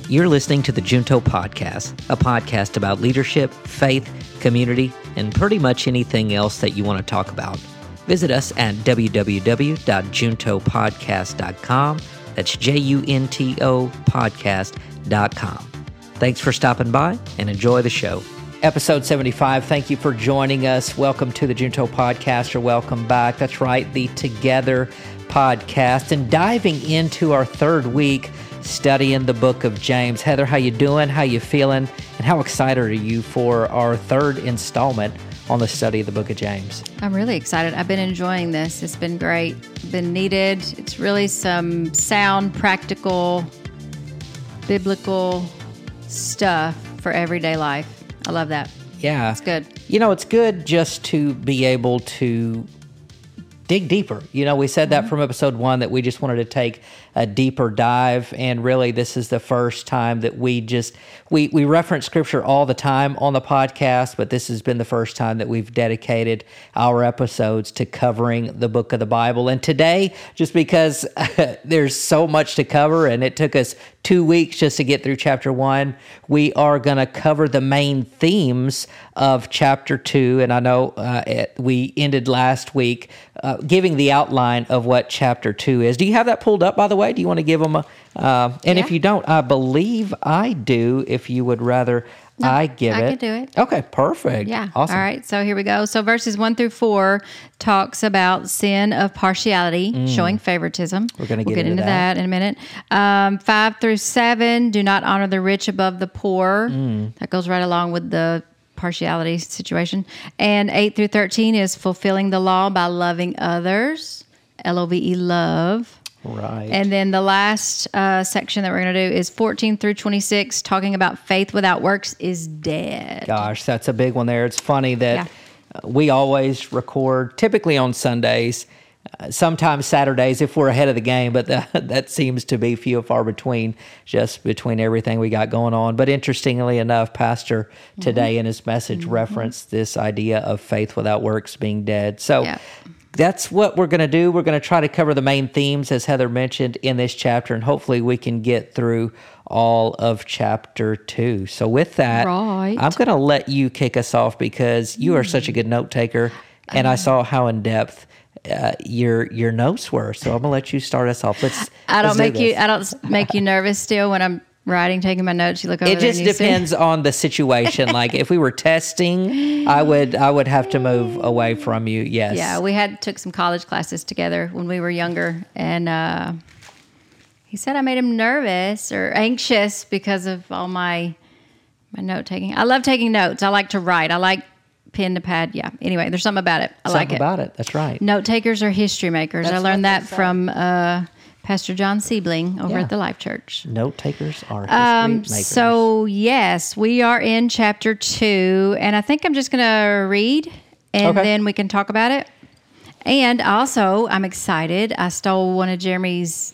You're listening to the Junto Podcast, a podcast about leadership, faith, community, and pretty much anything else that you want to talk about. Visit us at www.juntopodcast.com. That's JUNTO podcast.com. Thanks for stopping by and enjoy the show. Episode 75, thank you for joining us. Welcome to the Junto Podcast, or welcome back. That's right, the Together Podcast, and diving into our third week studying the book of James. Heather, how you doing? How you feeling? And how excited are you for our third installment on the study of the book of James? I'm really excited. I've been enjoying this. It's been great. Been needed. It's really some sound, practical, biblical stuff for everyday life. I love that. Yeah. It's good. You know, it's good just to be able to dig deeper. You know, we said that from episode 1 that we just wanted to take a deeper dive, and really this is the first time that we reference scripture all the time on the podcast, but this has been the first time that we've dedicated our episodes to covering the book of the Bible. And today, just because there's so much to cover and it took us 2 weeks just to get through chapter 1, we are going to cover the main themes of chapter 2. And I know we ended last week giving the outline of what chapter 2 is. Do you have that pulled up, by the way? Do you want to give them if you don't, I believe I do, if you would rather I give it. I can do it. Okay, perfect. Yeah. Awesome. All right, so here we go. So verses 1 through 4 talks about sin of partiality, showing favoritism. We're going to We'll get into that in a minute. 5 through 7, do not honor the rich above the poor. That goes right along with the partiality situation. And 8 through 13 is fulfilling the law by loving others. LOVE, love. Right. And then the last section that we're going to do is 14 through 26, talking about faith without works is dead. Gosh, that's a big one there. It's funny that we always record, typically on Sundays, sometimes Saturdays if we're ahead of the game, but that seems to be few and far between, just between everything we got going on. But interestingly enough, Pastor today in his message referenced this idea of faith without works being dead. So that's what we're going to do. We're going to try to cover the main themes, as Heather mentioned, in this chapter, and hopefully we can get through all of chapter 2. So with that, I'm going to let you kick us off because you are such a good note taker, and I saw how in depth your notes were. So I'm going to let you start us off. I don't make you nervous still when I'm writing, taking my notes. You look over. It just depends on the situation. Like if we were testing, I would have to move away from you. Yes. Yeah, we took some college classes together when we were younger, and he said I made him nervous or anxious because of all my note taking. I love taking notes. I like to write. I like pen to pad. Yeah. Anyway, there's something about it. I like it. Something about it. That's right. Note takers are history makers. I learned that from Pastor John Siebling over at the Life Church. Note takers are history makers. So, yes, we are in chapter 2, and I think I'm just going to read, and then we can talk about it. And also, I'm excited. I stole one of Jeremy's,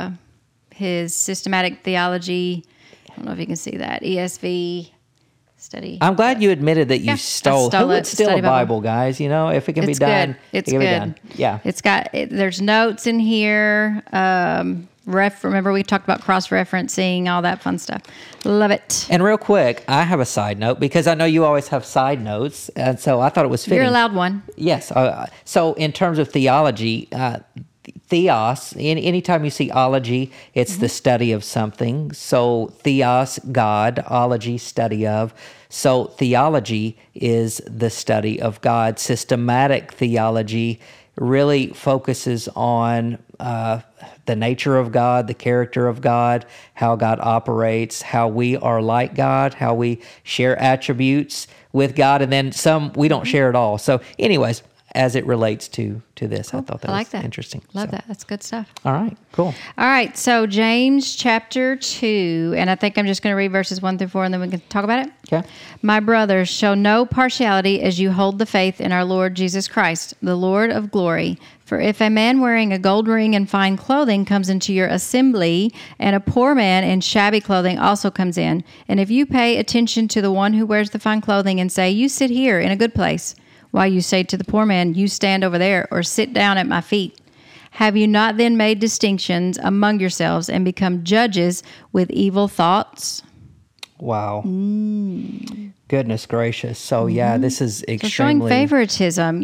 his systematic theology. I don't know if you can see that. ESV study. I'm glad you admitted that you stole. Who would steal a Bible, guys? You know, if it can be done, it can be good. done. Yeah. It's got, there's notes in here. Remember we talked about cross-referencing, all that fun stuff. Love it. And real quick, I have a side note because I know you always have side notes. And so I thought it was fitting. You're allowed one. Yes. So in terms of theology, theos, anytime you see ology, it's the study of something. So theos, God, ology, study of. So theology is the study of God. Systematic theology really focuses on the nature of God, the character of God, how God operates, how we are like God, how we share attributes with God, and then some we don't share at all. So anyways, as it relates to this. Cool. I thought that was interesting. Love that. That's good stuff. All right, cool. All right, so James chapter 2, and I think I'm just going to read verses 1 through 4, and then we can talk about it. Okay. My brothers, show no partiality as you hold the faith in our Lord Jesus Christ, the Lord of glory. For if a man wearing a gold ring and fine clothing comes into your assembly, and a poor man in shabby clothing also comes in, and if you pay attention to the one who wears the fine clothing and say, you sit here in a good place, while you say to the poor man, you stand over there, or sit down at my feet, Have you not then made distinctions among yourselves and become judges with evil thoughts? Wow. Goodness gracious. So, yeah, this is extremely... So showing favoritism.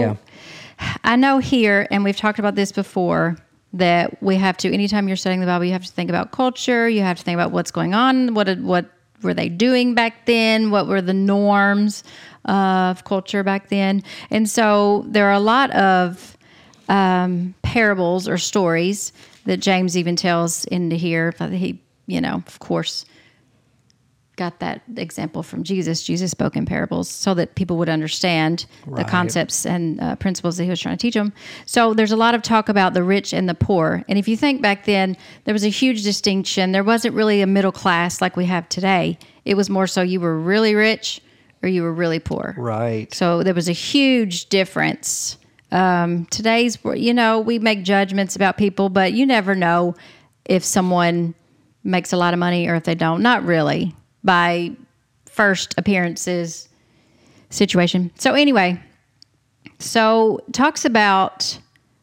I know here, and we've talked about this before, that we have to, anytime you're studying the Bible, you have to think about culture. You have to think about what's going on. What were they doing back then? What were the norms of culture back then? And so there are a lot of parables or stories that James even tells into here. He, of course, got that example from Jesus. Jesus spoke in parables so that people would understand the concepts and principles that he was trying to teach them. So there's a lot of talk about the rich and the poor. And if you think back then, there was a huge distinction. There wasn't really a middle class like we have today. It was more so you were really rich or you were really poor. Right. So there was a huge difference. Today's, we make judgments about people, but you never know if someone makes a lot of money or if they don't. Not really. By first appearances situation. So anyway, talks about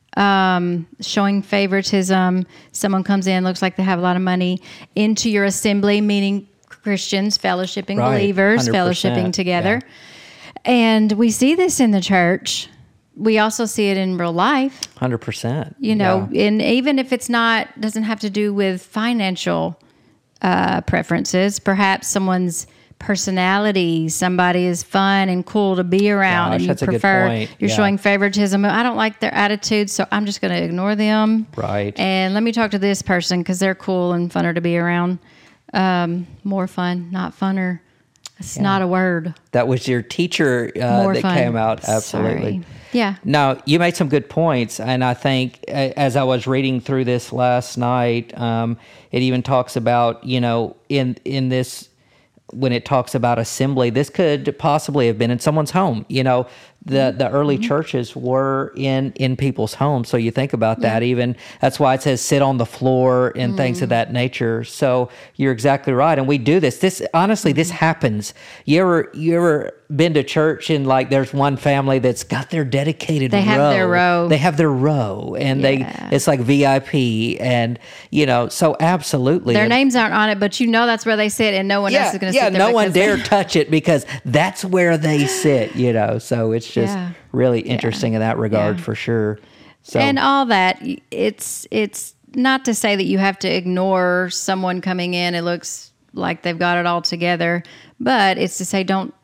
showing favoritism. Someone comes in, looks like they have a lot of money, into your assembly, meaning Christians, fellowshipping believers, 100%, fellowshipping together. Yeah. And we see this in the church. We also see it in real life. 100%. And even if it's doesn't have to do with financial preferences, perhaps someone's personality, somebody is fun and cool to be around, and you prefer, you're showing favoritism. I don't like their attitude, so I'm just going to ignore them. Right. And let me talk to this person because they're cool and funner to be around. More fun, not funner. It's not a word. That was your teacher that fun. Came out. Absolutely. Sorry. Yeah. No, you made some good points. And I think as I was reading through this last night, it even talks about, in this, when it talks about assembly, this could possibly have been in someone's home. The early churches were in people's homes. So you think about that, even that's why it says sit on the floor and things of that nature. So you're exactly right. And we do this. This honestly, this happens. You ever been to church and like there's one family that's got their dedicated row. They have their row. They have their row and it's like VIP and so absolutely. Their names aren't on it, but that's where they sit and no one else is going to sit there. No one dare touch it because that's where they sit, so it's just really interesting in that regard for sure. So, and all that, it's not to say that you have to ignore someone coming in. It looks like they've got it all together, but it's to say don't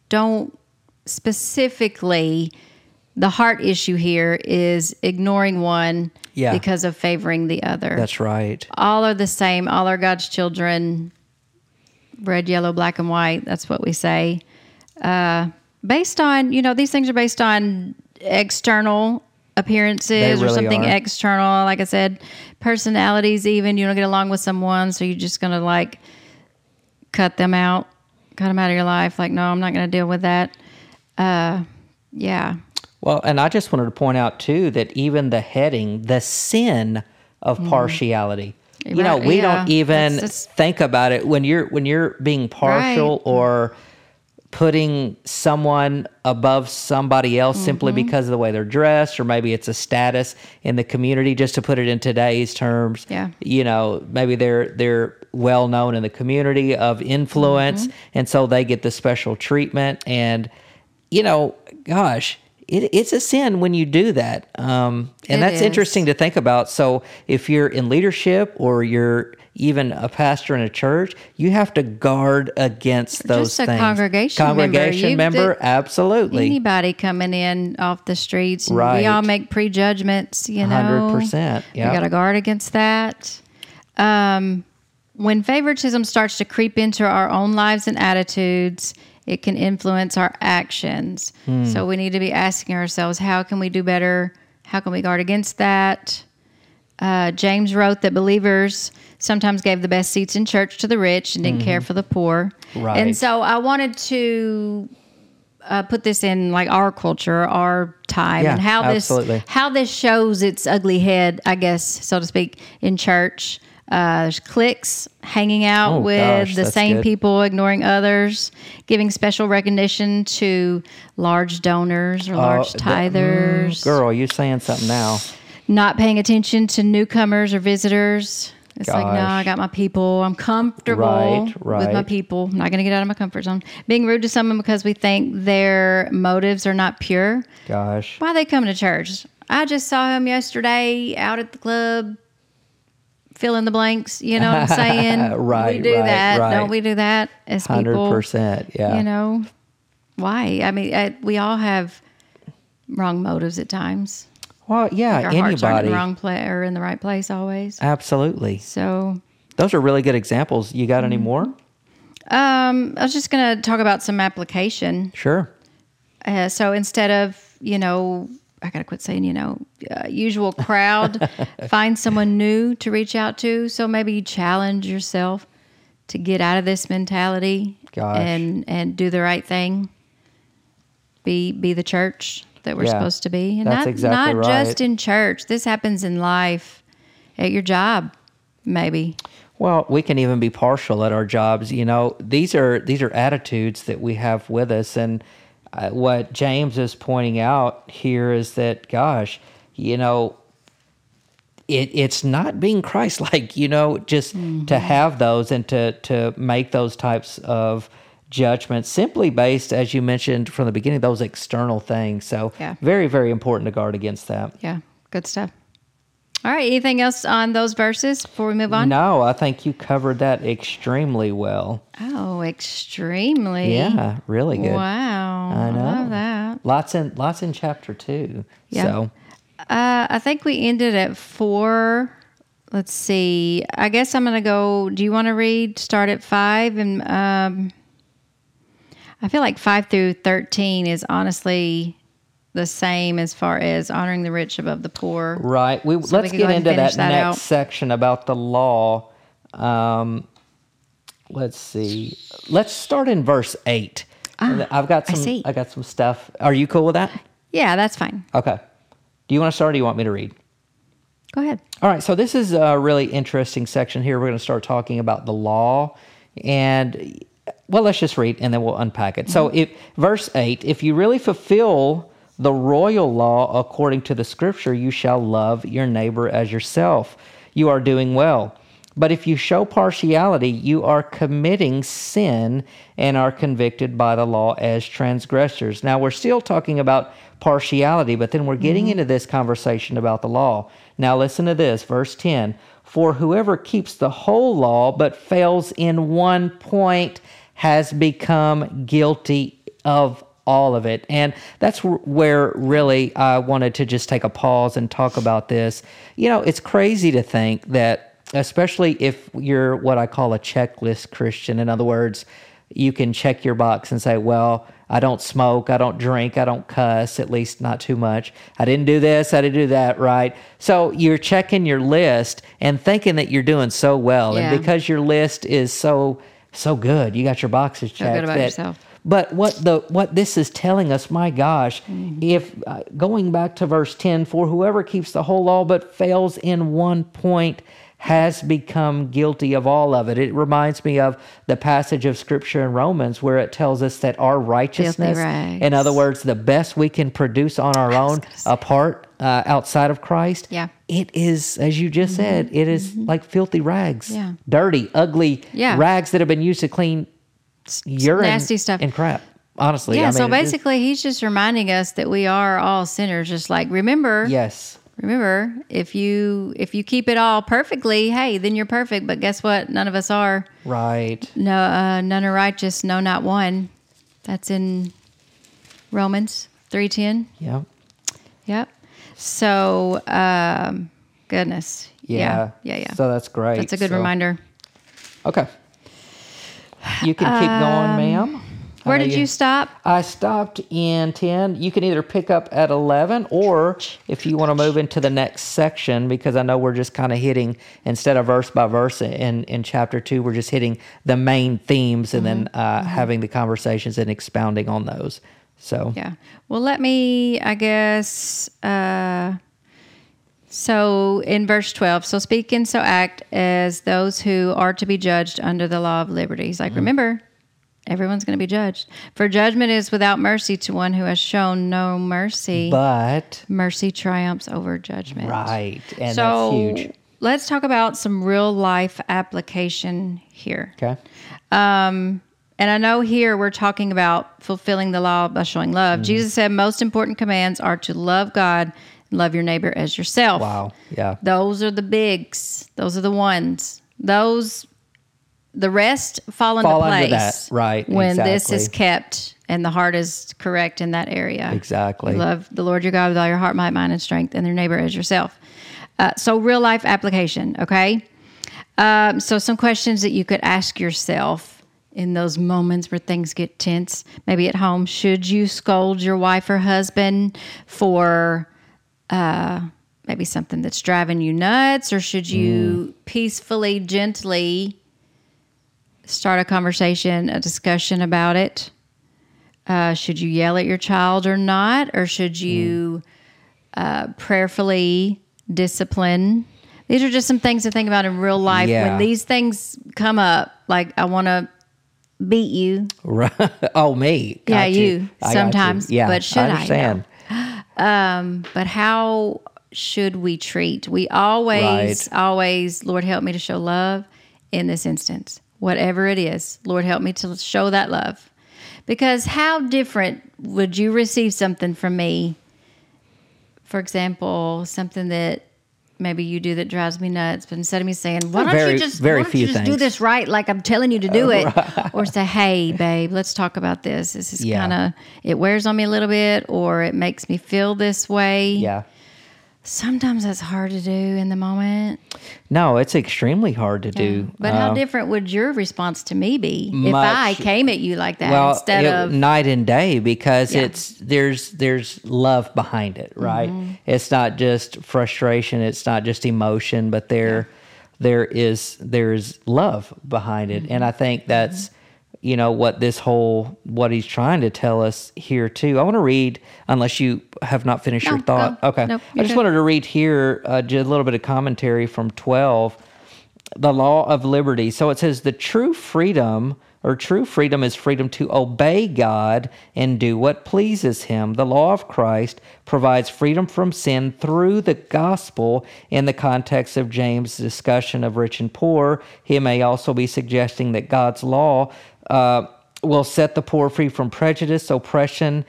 specifically. The heart issue here is ignoring one because of favoring the other. That's right. All are the same. All are God's children. Red, yellow, black, and white. That's what we say. Based on, these things are based on external appearances really or something are. external. Like I said, personalities even. You don't get along with someone, so you're just going to cut them out of your life. Like, no, I'm not going to deal with that. Well, and I just wanted to point out too that even the heading, the sin of partiality. We don't even think about it when you're being partial or putting someone above somebody else simply because of the way they're dressed, or maybe it's a status in the community, just to put it in today's terms. Yeah. Maybe they're well known in the community of influence, and so they get the special treatment. And gosh, it's a sin when you do that. And that's interesting to think about. So if you're in leadership or you're even a pastor in a church, you have to guard against those things. Just a congregation member, absolutely. Anybody coming in off the streets, and right. We all make prejudgments, 100%. Yeah. We got to guard against that. When favoritism starts to creep into our own lives and attitudes, it can influence our actions. So we need to be asking ourselves, how can we do better? How can we guard against that? James wrote that believers sometimes gave the best seats in church to the rich and didn't care for the poor. Right. And so I wanted to put this in our culture, our time, and how this shows its ugly head, I guess, so to speak, in church. There's cliques hanging out with the same people, ignoring others, giving special recognition to large donors or large tithers. Girl, you're saying something now. not paying attention to newcomers or visitors. It's like, no, I got my people. I'm comfortable with my people. I'm not going to get out of my comfort zone. Being rude to someone because we think their motives are not pure. Gosh. Why are they coming to church? I just saw him yesterday out at the club. Fill in the blanks. You know what I'm saying? We do that. Don't we do that as people? 100%. Yeah. You know, why? I mean, we all have wrong motives at times. Well, yeah, like our hearts aren't in the wrong place or in the right place always. Absolutely. So those are really good examples. You got any more? I was just going to talk about some application. Sure. So instead of, I got to quit saying, usual crowd, find someone new to reach out to. So maybe you challenge yourself to get out of this mentality and do the right thing. Be the church that we're supposed to be. And that's not right. just in church. This happens in life, at your job, maybe. Well, we can even be partial at our jobs. These are attitudes that we have with us. And what James is pointing out here is that, gosh, it's not being Christ-like, just to have those and to make those types of judgments simply based, as you mentioned from the beginning, those external things. So very, very important to guard against that. Yeah, good stuff. All right, anything else on those verses before we move on? No, I think you covered that extremely well. Oh, extremely. Yeah, really good. Wow. I know. I love that. Lots in chapter 2. Yeah. So I think we ended at 4. Let's see. I guess I'm going to go, do you want to start at 5? And I feel like 5 through 13 is honestly the same as far as honoring the rich above the poor. Right. Let's get into that next section about the law. Let's see. Let's start in verse 8. I got some stuff. Are you cool with that? Yeah, that's fine. Okay. Do you want to start or do you want me to read? Go ahead. All right. So this is a really interesting section here. We're going to start talking about the law. And, well, let's just read and then we'll unpack it. So verse 8, if you really fulfill the royal law according to the scripture, you shall love your neighbor as yourself. You are doing well. But if you show partiality, you are committing sin and are convicted by the law as transgressors. Now, we're still talking about partiality, but then we're getting into this conversation about the law. Now, listen to this, verse 10. For whoever keeps the whole law but fails in one point has become guilty of all of it. And that's where really I wanted to just take a pause and talk about this. It's crazy to think that, especially if you're what I call a checklist Christian. In other words, you can check your box and say, well, I don't smoke, I don't drink, I don't cuss, at least not too much. I didn't do this, I didn't do that, right? So you're checking your list and thinking that you're doing so well. Yeah. And because your list is so good, you got your boxes checked. Feel good about yourself. But what this is telling us, my gosh, if going back to verse 10, for whoever keeps the whole law but fails in one point has become guilty of all of it. It reminds me of the passage of Scripture in Romans where it tells us that our righteousness, in other words, the best we can produce on our own apart outside of Christ, it is, as you just said, it is like filthy rags, dirty, ugly rags that have been used to clean urine, nasty stuff and crap. Honestly, yeah. So basically, he's just reminding us that we are all sinners. Just like remember, if you keep it all perfectly, hey, then you're perfect. But guess what? None of us are. Right. No, none are righteous. No, not one. That's in Romans 3:10. Yeah. Yep. So, goodness. Yeah. So that's great. That's a good reminder. Okay. You can keep going, ma'am. Where did you stop? I stopped in 10. You can either pick up at 11 or if you want to move into the next section, because I know we're just kind of hitting, instead of verse by verse in chapter 2, we're just hitting the main themes and then having the conversations and expounding on those. So yeah. Well, let me, I guess... So in verse 12, so speak and so act as those who are to be judged under the law of liberty. He's like, remember, Everyone's going to be judged. For judgment is without mercy to one who has shown no mercy. But mercy triumphs over judgment. Right. And so that's huge. Let's talk about some real life application here. Okay. And I know here we're talking about fulfilling the law by showing love. Mm-hmm. Jesus said most important commands are to love God and love your neighbor as yourself. Wow. Yeah. Those are the bigs. Those are the ones. The rest fall into place. Under that. Right. When exactly. this is kept and the heart is correct in that area. Exactly. You love the Lord your God with all your heart, might, mind, and strength, and your neighbor as yourself. So real life application, okay? So some questions that you could ask yourself in those moments where things get tense, maybe at home. Should you scold your wife or husband for maybe something that's driving you nuts, or should you peacefully, gently start a conversation, a discussion about it? Should you yell at your child or not? Or should you prayerfully discipline? These are just some things to think about in real life. Yeah. When these things come up, like I want to beat you. Right. Oh, me. Yeah, Got you I got sometimes. you. Yeah, but should I understand. But how should we treat? We always, Lord, help me to show love in this instance. Whatever it is, Lord, help me to show that love. Because how different would you receive something from me? For example, something that maybe you do that drives me nuts, but instead of me saying, why don't you just do this right like I'm telling you to do it? Or say, hey, babe, let's talk about this. This is kind of, it wears on me a little bit, or it makes me feel this way. Yeah. Sometimes that's hard to do in the moment. No, it's extremely hard to do. But how different would your response to me be if I came at you like that instead of night and day? Because there's love behind it, right? Mm-hmm. It's not just frustration. It's not just emotion, but there's love behind it, and I think that's what he's trying to tell us here too. I want to read, unless you have not finished your thought. No, okay. Nope, I just wanted to read here just a little bit of commentary from 12, the law of liberty. So it says the true freedom is freedom to obey God and do what pleases him. The law of Christ provides freedom from sin through the gospel. In the context of James' discussion of rich and poor, he may also be suggesting that God's law will set the poor free from prejudice, oppression,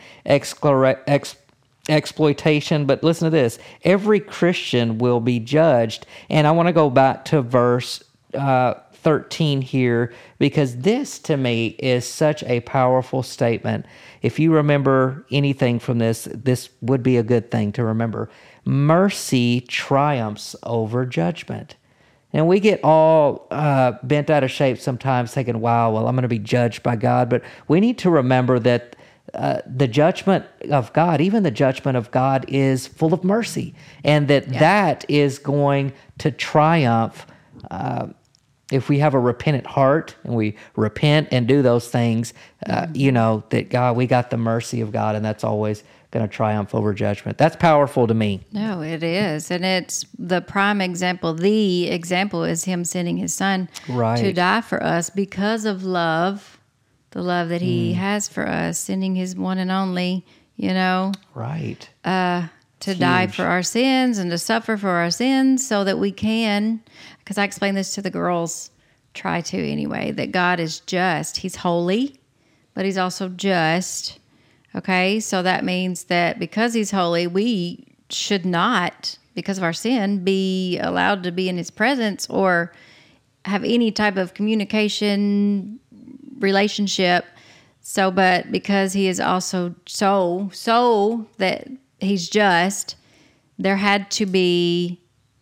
exploitation. But listen to this. Every Christian will be judged. And I want to go back to verse 13 here, because this to me is such a powerful statement. If you remember anything from this would be a good thing to remember. Mercy triumphs over judgment. And we get all bent out of shape sometimes thinking, wow, well, I'm going to be judged by God. But we need to remember that the judgment of God, even the judgment of God, is full of mercy. And that is going to triumph if we have a repentant heart and we repent and do those things, that God, we got the mercy of God, and that's always going to triumph over judgment. That's powerful to me. No, it is. And it's the prime example. The example is him sending his son to die for us because of love, the love that he has for us, sending his one and only, Right. To die for our sins and to suffer for our sins so that we can, because I explain this to the girls, try to anyway, that God is just. He's holy, but he's also just. Okay, so that means that because he's holy, we should not, because of our sin, be allowed to be in his presence or have any type of communication, relationship. So, but because he is also so that he's just, there had to be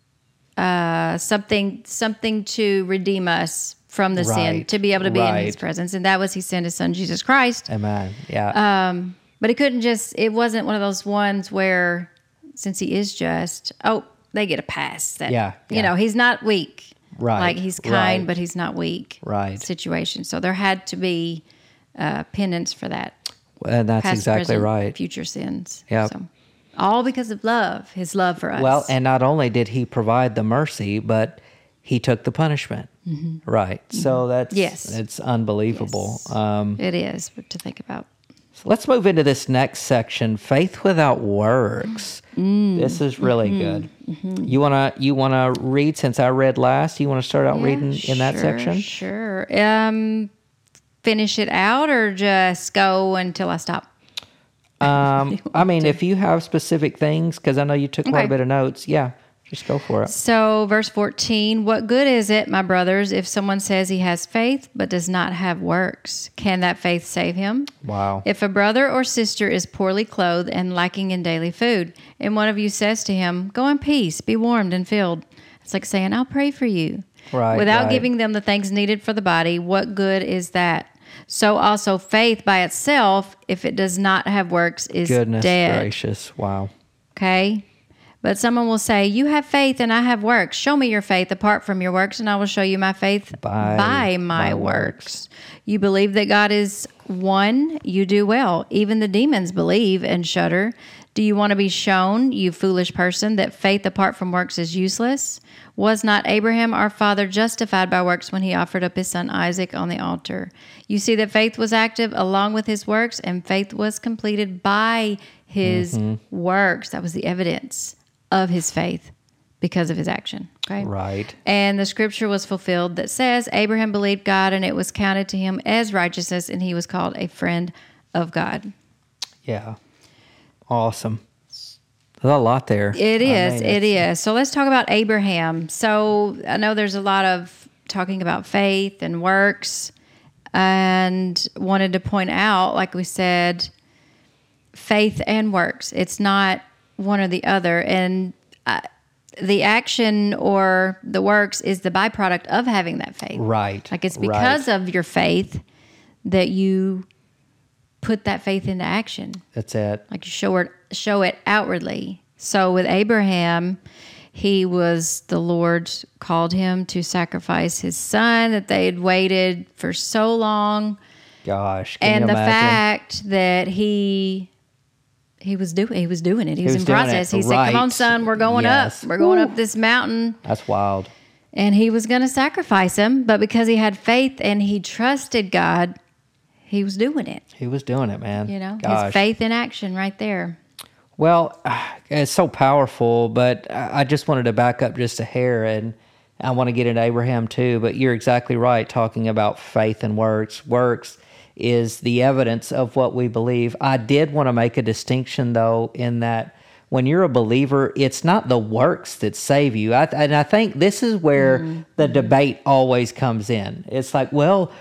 something to redeem us from the sin, to be able to be in his presence. And that was he sent his son, Jesus Christ. Amen. Yeah. But it wasn't one of those ones where, since he is just, they get a pass. He's not weak. Right. Like he's kind, but he's not weak. Right. Situation. So there had to be penance for that. And that's past, exactly present, right. Future sins. Yeah. So, all because of love, his love for us. Well, and not only did he provide the mercy, but he took the punishment. Right. So it's unbelievable. Yes. It is to think about. So let's move into this next section, faith without works. This is really good. You wanna read, since I read last, you want to start out reading in that section? Sure. Finish it out or just go until I stop? I mean, if you have specific things, because I know you took quite a bit of notes, just go for it. So, verse 14, what good is it, my brothers, if someone says he has faith but does not have works? Can that faith save him? Wow. If a brother or sister is poorly clothed and lacking in daily food, and one of you says to him, go in peace, be warmed and filled, it's like saying, I'll pray for you. Right. Without giving them the things needed for the body, what good is that? So also faith by itself, if it does not have works, is Goodness dead. gracious. Wow. Okay? But someone will say, you have faith and I have works. Show me your faith apart from your works, and I will show you my faith by my works. You believe that God is one, you do well. Even the demons believe and shudder. Do you want to be shown, you foolish person, that faith apart from works is useless? Was not Abraham our father justified by works when he offered up his son Isaac on the altar? You see that faith was active along with his works, and faith was completed by his works. That was the evidence of his faith because of his action. Okay? Right. And the scripture was fulfilled that says, Abraham believed God, and it was counted to him as righteousness, and he was called a friend of God. Yeah. Awesome. There's a lot there. It is. So let's talk about Abraham. So I know there's a lot of talking about faith and works, and wanted to point out, like we said, faith and works. It's not one or the other. And the action or the works is the byproduct of having that faith. Right. Like it's because of your faith that you put that faith into action. That's it. Like you show it outwardly. So with Abraham, the Lord called him to sacrifice his son that they had waited for so long. Gosh. And the fact that he was doing it. He was in process. He said, come on, son, we're going up. We're going up this mountain. That's wild. And he was going to sacrifice him, but because he had faith and he trusted God, he was doing it. He was doing it, man. His faith in action right there. Well, it's so powerful, but I just wanted to back up just a hair, and I want to get into Abraham too, but you're exactly right, talking about faith and works. Works is the evidence of what we believe. I did want to make a distinction, though, in that when you're a believer, it's not the works that save you. And I think this is where the debate always comes in. It's like, well,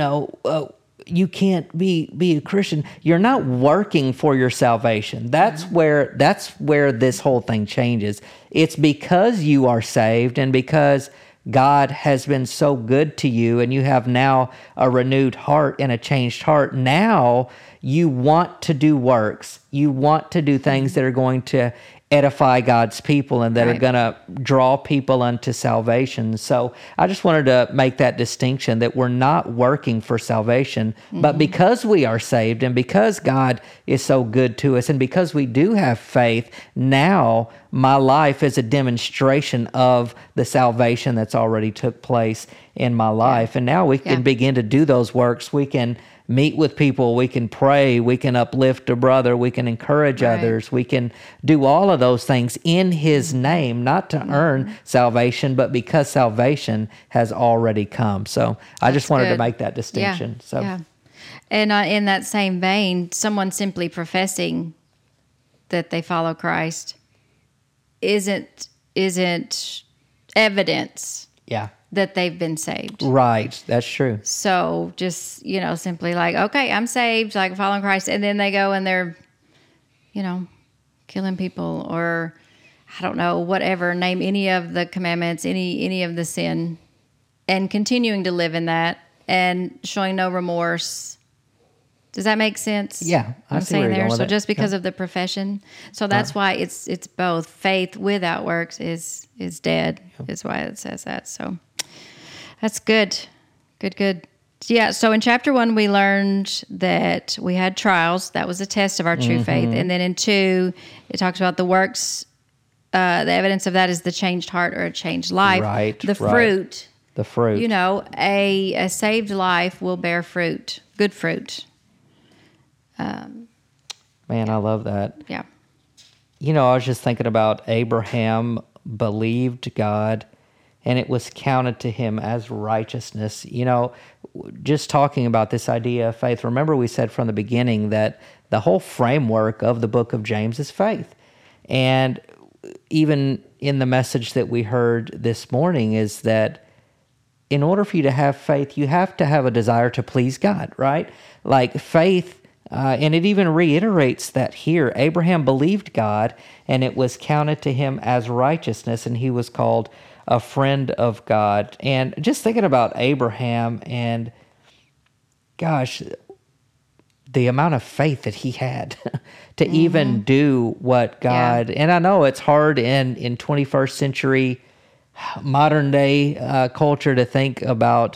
you can't be a Christian. You're not working for your salvation. That's where this whole thing changes. It's because you are saved and because God has been so good to you and you have now a renewed heart and a changed heart. Now you want to do works. You want to do things that are going to edify God's people and that are going to draw people unto salvation. So I just wanted to make that distinction that we're not working for salvation, but because we are saved and because God is so good to us and because we do have faith, now my life is a demonstration of the salvation that's already took place in my life. And now we can begin to do those works. We can meet with people, we can pray, we can uplift a brother, we can encourage others, we can do all of those things in His name, not to earn salvation, but because salvation has already come. So I just wanted to make that distinction. And in that same vein, someone simply professing that they follow Christ isn't evidence that they've been saved. Right. That's true. So just, simply like, okay, I'm saved, like following Christ. And then they go and they're, killing people or, I don't know, whatever, name any of the commandments, any of the sin, and continuing to live in that and showing no remorse. Does that make sense? Yeah. I'm saying there. So just because of the profession. So that's why it's both. Faith without works is dead, is why it says that. So that's good. Good. Yeah, so in chapter 1, we learned that we had trials. That was a test of our true faith. And then in 2, it talks about the works the evidence of that is the changed heart or a changed life. Right. The fruit. The fruit. You know, a saved life will bear fruit, good fruit. Man, I love that. Yeah. You know, I was just thinking about Abraham believed God, and it was counted to him as righteousness. You know, just talking about this idea of faith, remember we said from the beginning that the whole framework of the book of James is faith. And even in the message that we heard this morning is that in order for you to have faith, you have to have a desire to please God, right? Like faith, and it even reiterates that here. Abraham believed God, and it was counted to him as righteousness, and he was called a friend of God. And just thinking about Abraham and, gosh, the amount of faith that he had to even do what God, and I know it's hard in 21st century modern day culture to think about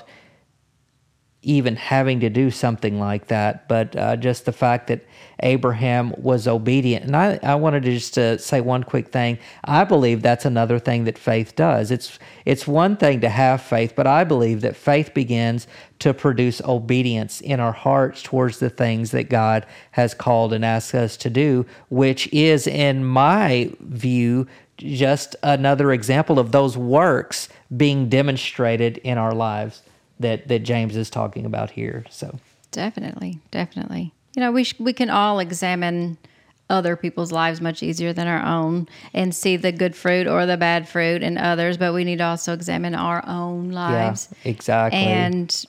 even having to do something like that, but just the fact that Abraham was obedient. And I wanted to just say one quick thing. I believe that's another thing that faith does. It's one thing to have faith, but I believe that faith begins to produce obedience in our hearts towards the things that God has called and asked us to do, which is, in my view, just another example of those works being demonstrated in our lives that James is talking about here. So definitely. You know, we can all examine other people's lives much easier than our own and see the good fruit or the bad fruit in others, but we need to also examine our own lives. Yeah, exactly. And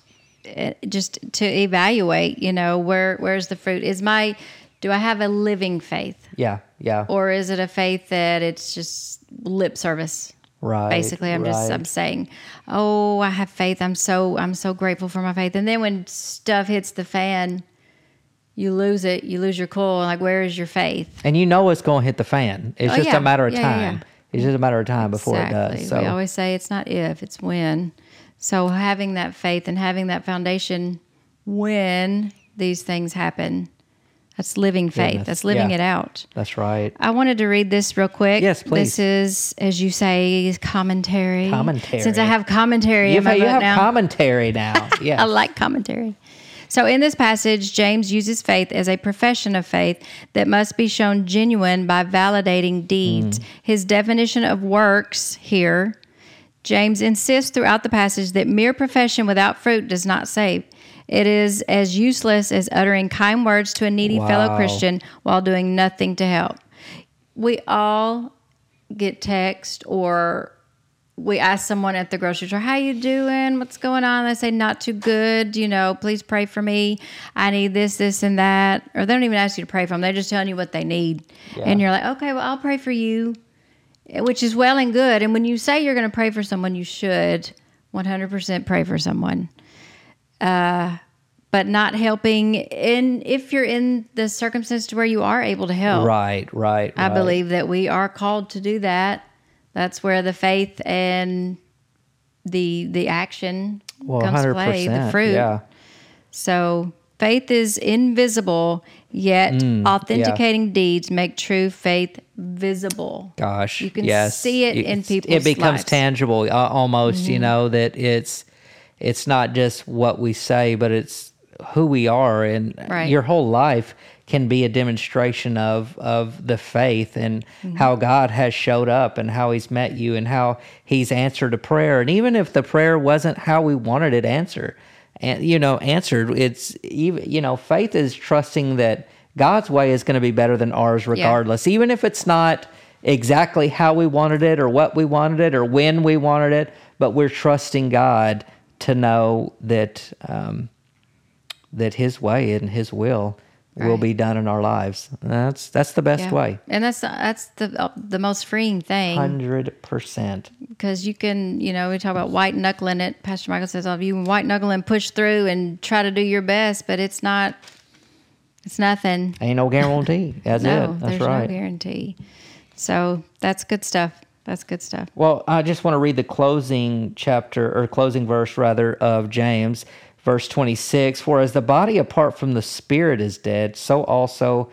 just to evaluate, you know, where's the fruit? Do I have a living faith? Yeah. Or is it a faith that it's just lip service? Right. Basically, I'm saying, oh, I have faith. I'm so grateful for my faith. And then when stuff hits the fan, you lose it. You lose your cool. Like, where is your faith? And you know it's going to hit the fan. It's just a matter of time. Yeah. It's just a matter of time before it does. So we always say it's not if, it's when. So having that faith and having that foundation when these things happen, that's living faith. That's living it out. That's right. I wanted to read this real quick. Yes, please. This is, as you say, commentary. Commentary. Since I have commentary in my book now. You have commentary now. Yeah. I like commentary. So in this passage, James uses faith as a profession of faith that must be shown genuine by validating deeds. His definition of works here, James insists throughout the passage that mere profession without fruit does not save. It is as useless as uttering kind words to a needy fellow Christian while doing nothing to help. We all get text or we ask someone at the grocery store, how you doing? What's going on? They say, not too good. You know, please pray for me. I need this, this, and that. Or they don't even ask you to pray for them. They're just telling you what they need. Yeah. And you're like, okay, well, I'll pray for you, which is well and good. And when you say you're going to pray for someone, you should 100% pray for someone. But not helping if you're in the circumstance to where you are able to help. Right. I believe that we are called to do that. That's where the faith and the action comes to play, the fruit. Yeah. So faith is invisible, yet authenticating deeds make true faith visible. Gosh, you can see it in people's lives. It becomes tangible almost, you know, that it's not just what we say, but it's who we are, and your whole life can be a demonstration of the faith and how God has showed up and how He's met you and how He's answered a prayer. And even if the prayer wasn't how we wanted it answered, it's even, faith is trusting that God's way is going to be better than ours regardless, even if it's not exactly how we wanted it or what we wanted it or when we wanted it, but we're trusting God to know that that His way and His will be done in our lives. That's the best way, and that's the most freeing thing. 100%. Because you can, we talk about white knuckling it. Pastor Michael says, "Oh, you can white knuckle and push through and try to do your best, but it's not. It's nothing. Ain't no guarantee. That's it. That's there's right. No guarantee. So that's good stuff. That's good stuff. Well, I just want to read the closing verse of James, verse 26. For as the body apart from the spirit is dead, so also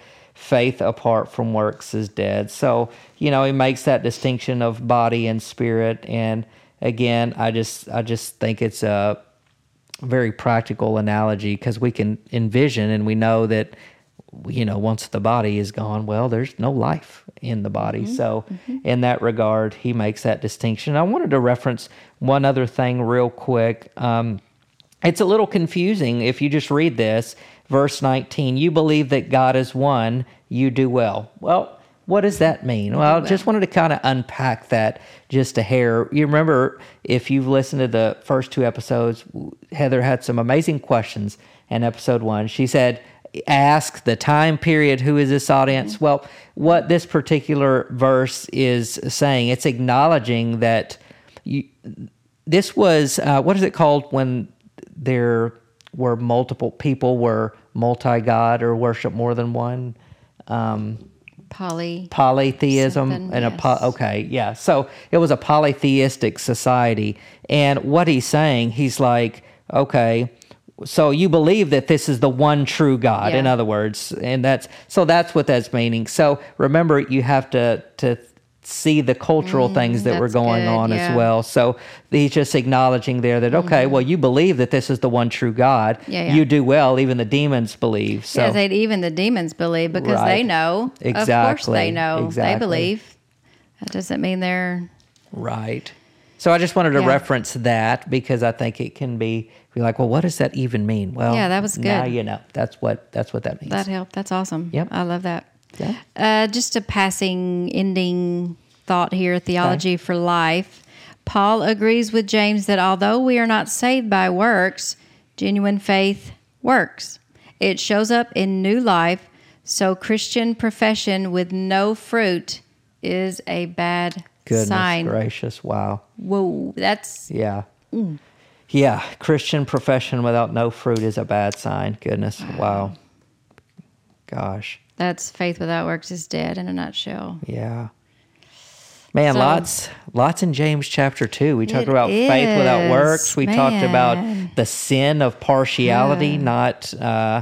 faith apart from works is dead. So, he makes that distinction of body and spirit. And again, I just think it's a very practical analogy, because we can envision and we know that, once the body is gone, well, there's no life in the body. So in that regard, he makes that distinction. I wanted to reference one other thing real quick. It's a little confusing if you just read this, verse 19, you believe that God is one, you do well. Well, what does that mean? Well, I just wanted to kind of unpack that just a hair. You remember, if you've listened to the first 2 episodes, Heather had some amazing questions in episode 1. She said, ask the time period, who is this audience? Well, what this particular verse is saying, it's acknowledging that this was, what is it called when there were multiple people were multi-God or worship more than one? Polytheism. And so it was a polytheistic society. And what he's saying, he's like, okay, so you believe that this is the one true God, in other words, and that's what that's meaning. So remember, you have to see the cultural things that were going on as well. So he's just acknowledging there that, okay, well, you believe that this is the one true God. You do well. Even the demons believe. So even the demons believe, because they know. Exactly. Of course they know. Exactly. They believe. That doesn't mean they're... Right. So I just wanted to reference that, because I think it can be like, well, what does that even mean? Well, that was good. Now you know. That's what that means. That helped. That's awesome. Yep. I love that. Yeah. Just a passing ending thought here, theology for life. Paul agrees with James that although we are not saved by works, genuine faith works. It shows up in new life, so Christian profession with no fruit is a bad sign. Goodness gracious, wow. Whoa, that's... Yeah. Yeah, Christian profession without no fruit is a bad sign. Goodness, wow. Gosh. That's faith without works is dead in a nutshell. Yeah. Man, lots in James chapter 2. We talked about faith without works. We talked about the sin of partiality, not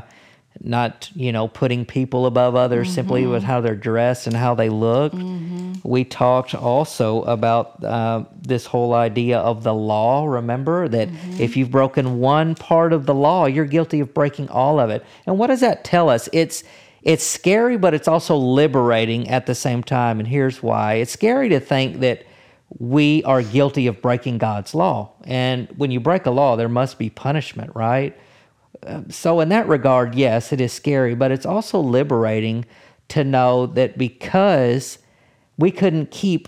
putting people above others simply with how they're dressed and how they look. We talked also about this whole idea of the law. Remember that if you've broken one part of the law, you're guilty of breaking all of it. And what does that tell us? It's scary, but it's also liberating at the same time. And here's why. It's scary to think that we are guilty of breaking God's law. And when you break a law, there must be punishment, right? So in that regard, yes, it is scary, but it's also liberating to know that because we couldn't keep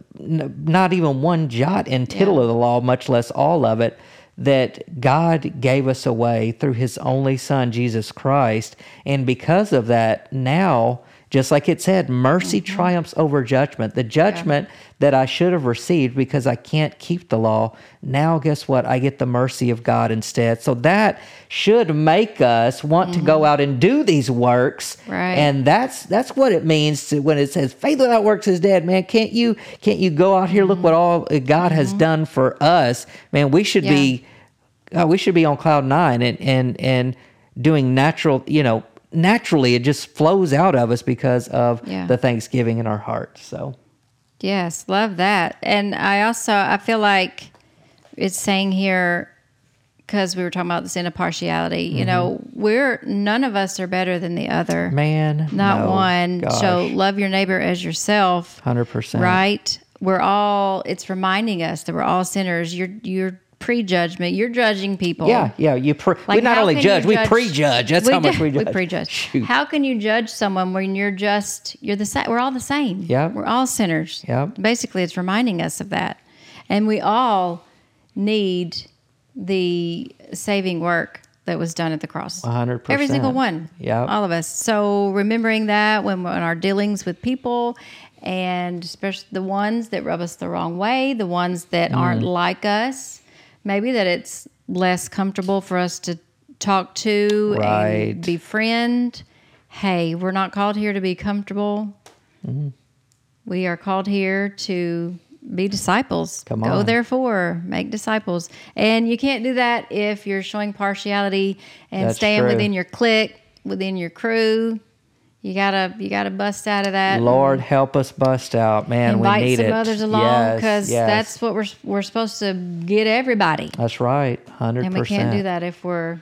not even one jot and tittle of the law, much less all of it, that God gave us away through his only Son, Jesus Christ. And because of that, now, just like it said, mercy triumphs over judgment. The judgment that I should have received because I can't keep the law, now guess what? I get the mercy of God instead. So that should make us want to go out and do these works. Right. And that's what it means when it says faith without works is dead. Man, can't you go out here, look what all God has done for us? Man, we should be on cloud 9 and doing natural, naturally it just flows out of us because of the thanksgiving in our hearts. So yes, love that. And I feel like it's saying here, because we were talking about the sin of partiality, none of us are better than the other. Man, not no. one. Gosh. So love your neighbor as yourself. 100%. Right? It's reminding us that we're all sinners. You're pre-judgment. You're judging people. Yeah. We not only judge, we prejudge. That's how much we judge. We prejudge. Shoot. How can you judge someone when you're the same? We're all the same. Yeah. We're all sinners. Yeah. Basically, it's reminding us of that. And we all need the saving work that was done at the cross. 100%. Every single one. Yeah. All of us. So remembering that when we're in our dealings with people, and especially the ones that rub us the wrong way, the ones that aren't like us, maybe that it's less comfortable for us to talk to and befriend. Hey, we're not called here to be comfortable. We are called here to be disciples. Come Go on. therefore, make disciples. And you can't do that if you're showing partiality and That's staying true. within your clique, within your crew. You gotta bust out of that. Lord, help us bust out, man. We need it. Invite some others along, because that's what we're supposed to get everybody. That's right, 100%. And we can't do that if we're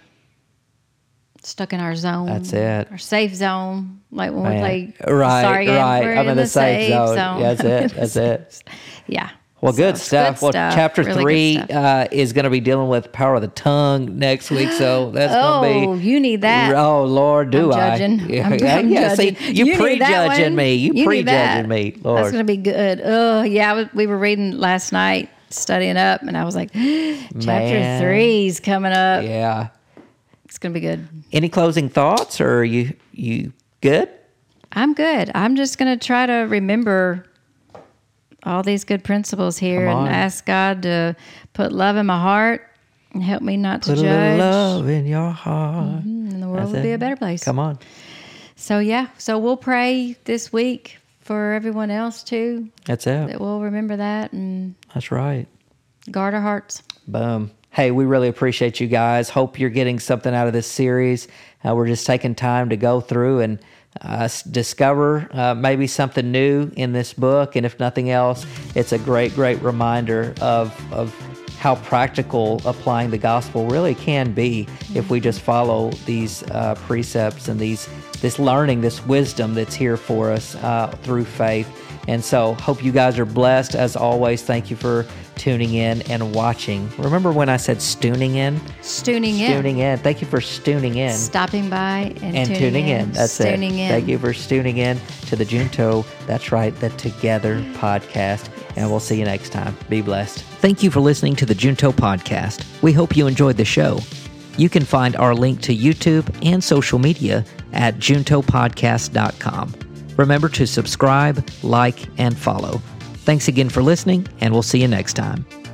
stuck in our zone. That's it. Our safe zone, like when we play. Right. We're I'm in the safe zone. Yeah, that's it. Yeah. Well, good stuff. Well, chapter really 3 is going to be dealing with power of the tongue next week, so that's going to be. Oh, you need that. Oh, Lord, do I'm judging. I'm judging. See, you prejudging me. You prejudging me, Lord. That's going to be good. Oh, yeah. We were reading last night, studying up, and I was like, chapter 3 is coming up. Yeah. It's going to be good. Any closing thoughts, or are you good? I'm good. I'm just going to try to remember all these good principles here and ask God to put love in my heart and help me not to judge. Put a little love in your heart. And the world will be a better place. Come on. So, yeah. So we'll pray this week for everyone else, too. That's it. That we'll remember that and that's right. Guard our hearts. Boom. Hey, we really appreciate you guys. Hope you're getting something out of this series. We're just taking time to go through and discover maybe something new in this book. And if nothing else, it's a great reminder of how practical applying the gospel really can be if we just follow these precepts and this learning, this wisdom that's here for us through faith. And so hope you guys are blessed. As always, thank you for tuning in and watching. Remember when I said stooning in? Stooning in. Stooning in. Thank you for stooning in. Stopping by and tuning in. That's stooning it. in. Thank you for stooning in to the Junto, that's right, the Together podcast. And we'll see you next time. Be blessed. Thank you for listening to the Junto podcast. We hope you enjoyed the show. You can find our link to YouTube and social media at juntopodcast.com. Remember to subscribe, like, and follow. Thanks again for listening, and we'll see you next time.